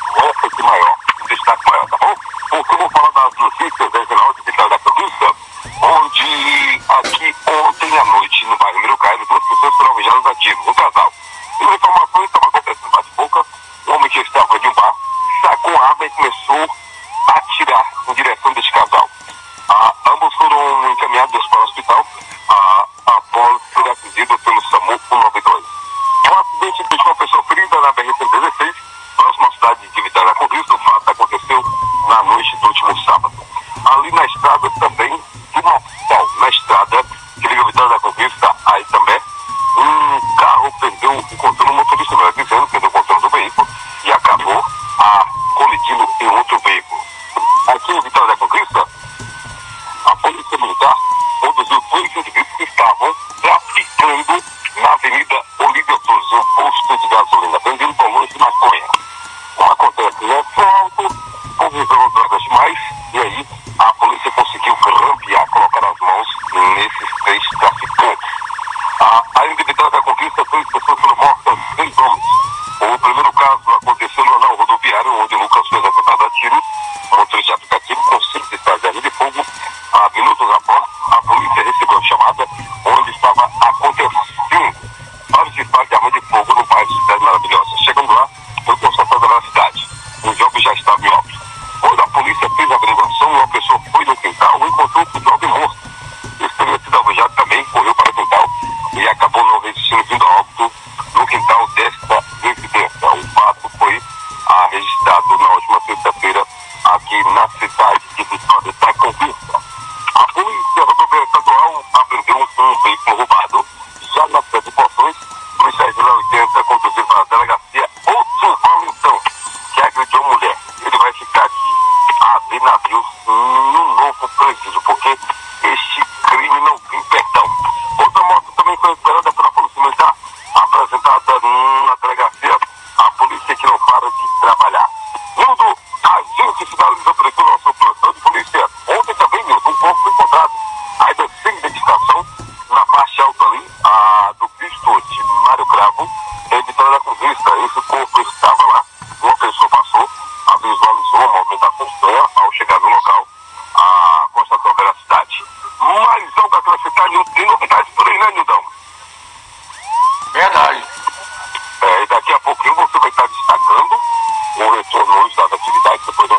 essa aqui maior, um destaque maior, tá bom? Porque eu vou falar das notícias regional de Vitória da Conquista, onde aqui ontem à noite, no bairro Mirucaia, 2 pessoas foram alvejadas a tiros, um casal. E uma informação estava acontecendo bate-boca, um homem que estava de um bar, sacou a arma e começou a atirar em direção deste casal. Ambos foram encaminhados para o hospital após ser atendido pelo SAMU 192. Um acidente deixou uma pessoa ferida na BR-116, próxima à cidade de Vitória da Conquista. O fato aconteceu na noite do último sábado. Ali na estrada também, de Natal, na estrada que liga Vitória da Conquista, aí também, um carro perdeu o controle, o motorista melhor dizendo, perdeu o controle do veículo e acabou colidindo em outro veículo. Aqui em Vitória da Conquista, a Polícia Militar conduziu 2 indivíduos que estavam traficando na Avenida Olívia Cruz, um posto de gasolina, vendendo balões de maconha. Como acontece no asfalto, convivendo drogas demais, e aí a polícia conseguiu rampear, colocar as mãos nesses 3 traficantes. Ainda em Vitória da Conquista, 3 pessoas foram mortas, 6 homens. O primeiro caso aconteceu no anel rodoviário, onde o Lucas foi executado a tiros. O motorista aplicativo conseguiu estar de arma de fogo. Minutos após, a polícia recebeu a chamada onde estava acontecendo vários disparos de arma de fogo no bairro de Cidade Maravilhosa. Chegando lá, foi constatada na cidade. O jovem já estava em óbito. Quando a polícia fez a averiguação, uma pessoa foi no quintal e encontrou o jovem morto. Esse teria sido alvejado também, correu para o quintal e acabou não resistindo, vindo a óbito no quintal desta residência. O fato foi registrado na última sexta-feira aqui na cidade de Vitória da Conquista. A Polícia Rodoviária Estadual apreendeu um veículo roubado já na cidade de Poções. Policiais de 80 conduziram para a delegacia Outro Valentão, que agrediu a mulher. Ele vai ficar aqui a ver navios no novo presídio, porque este crime não tem perdão. Outra moto também foi esperada pela Polícia Militar, apresentada na delegacia. A polícia que não para de trabalhar. Nildo, a gente finaliza por aqui o nosso plantão de polícia. Ontem também, Nildo, um corpo foi encontrado, ainda sem identificação, na parte alta ali, do Cristo de Mário Cravo, em Vitória da Conquista. Esse corpo estava lá, uma pessoa passou, visualizou a movimentação estranha ao chegar no local, constatou a veracidade. Mais algo a acrescentar, Nildo, tem novidades por aí, né, Nildão? Verdade. E daqui a pouquinho você vai estar destacando o retorno hoje das atividades depois do